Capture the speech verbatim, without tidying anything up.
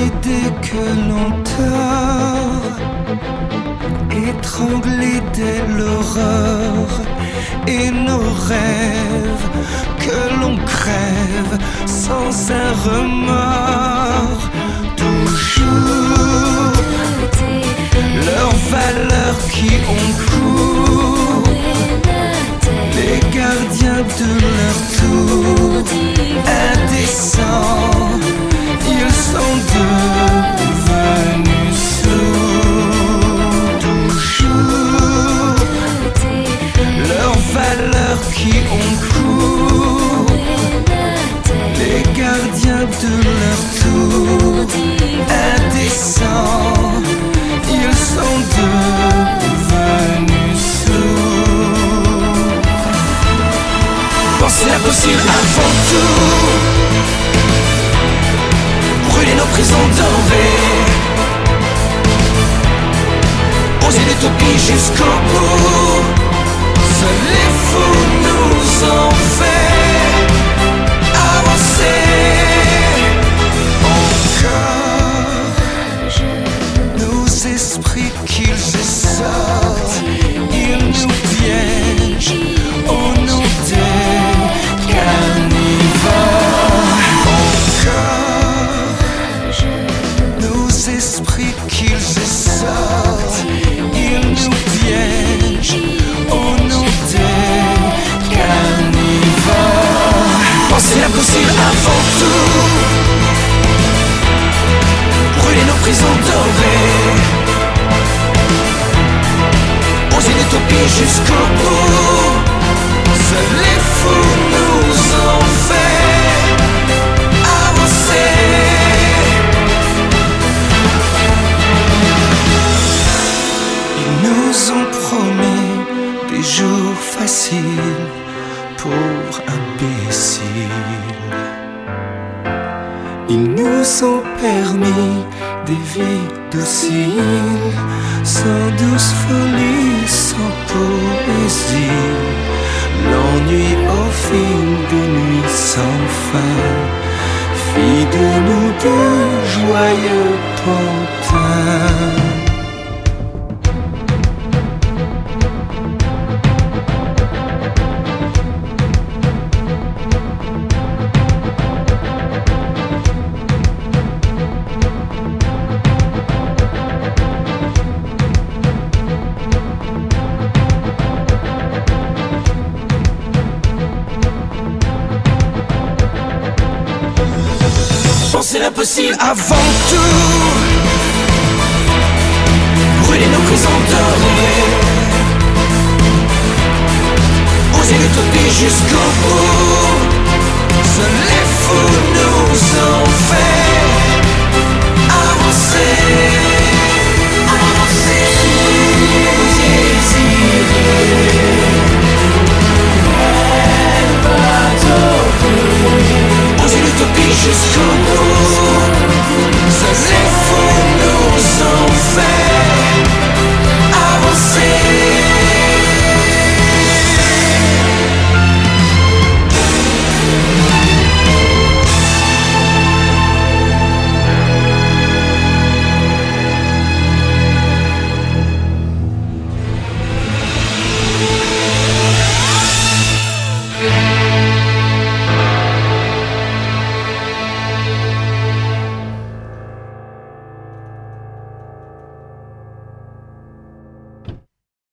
idées que l'on tord, étranglés dès l'aurore, et nos rêves que l'on crève sans un remords. Toujours leurs valeurs qui ont cours, les gardiens de leur tour, indécents, ils sont devenus sourds. Toujours leurs valeurs qui ont cours, les gardiens de leur tour, indécents, ils sont devenus sourds. Penser l'impossible avant tout, brûler nos prisons dorées, oser l'utopie jusqu'au bout. Seuls les fous nous ont fait avancer. Encore nos esprits qu'ils essortent, ils nous piègent au nom des carnivores. Encore nos esprits qu'ils essortent, ils nous piègent au nom des carnivores. Penser l'impossible avant tout, brûler nos prisons dorées, oser l'utopie jusqu'au bout. Seuls les fous nous ont fait avancer. Ils nous ont promis des jours faciles, pauvres imbéciles. Ils nous ont permis des vies dociles, sans douce folie, sans poésie. L'ennui au fil des nuits sans fin fit de nous deux joyeux pantins. C'est l'impossible avant tout,